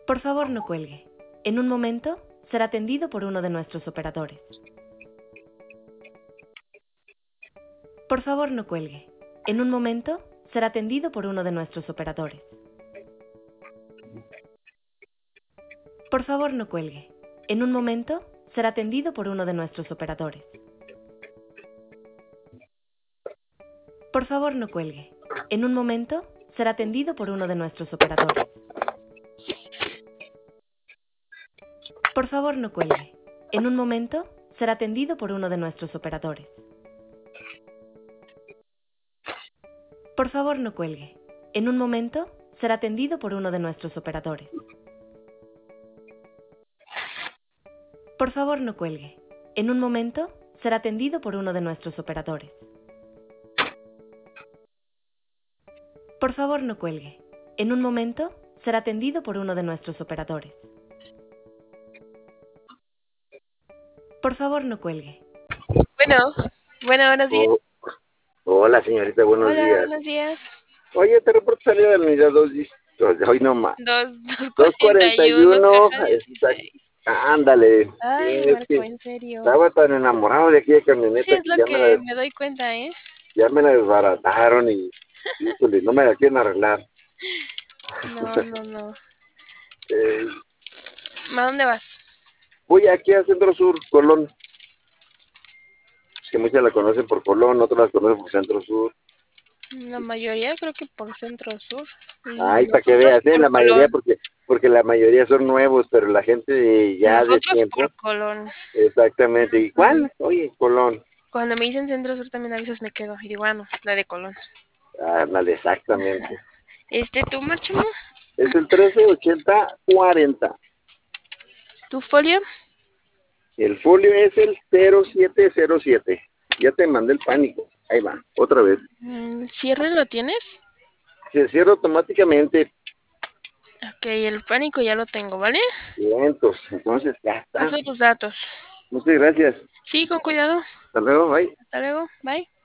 Por favor, no cuelgue. En un momento, será atendido por uno de nuestros operadores. Por favor, no cuelgue. En un momento, será atendido por uno de nuestros operadores. Por favor, no cuelgue. En un momento, será atendido por uno de nuestros operadores. Por favor, no cuelgue. En un momento, será atendido por uno de nuestros operadores. Por favor, no cuelgue. En un momento, será atendido por uno de nuestros operadores. Por favor, no cuelgue. En un momento, será atendido por uno de nuestros operadores. Por favor, no cuelgue. En un momento, será atendido por uno de nuestros operadores. Por favor, no cuelgue. En un momento, será atendido por uno de nuestros operadores. Por favor, no cuelgue. Buenos días. Hola, señorita, buenos Hola, días. buenos días. Oye, te reporto salida de la unidad 2, hoy no más. 241, caja 16. Ándale. Ay, Es Marco, que en serio. estaba tan enamorado de aquella Sí, camioneta es que lo que me doy cuenta, ¿eh? ya me la desbarataron y híjole, no me la quieren arreglar. No. Eh, ¿A dónde vas? Voy aquí a Centro Sur, Colón. Es que muchas la conocen por Colón, otras la conocen por Centro Sur. La mayoría creo que por Centro Sur. Y Ay, para que nosotros veas, por la mayoría, Colón. porque la mayoría son nuevos, pero la gente ya de Nosotros tiempo, por Colón. exactamente. ¿Y cuál? Oye, Colón. Cuando me dicen Centro Sur también a veces me quedo. Y digo, bueno, la de Colón. Ándale, exactamente. ¿Tu Máximo? Es el 138040. ¿Tu folio? El folio es el 0707. Ya te mandé el pánico. Ahí va, otra vez. ¿Cierre lo tienes? Se cierra automáticamente. Ok, el pánico ya lo tengo, ¿vale? Vientos. Entonces, ya está. Paso tus datos. Muchas gracias. Sí, con cuidado. Hasta luego, bye. Hasta luego. Bye.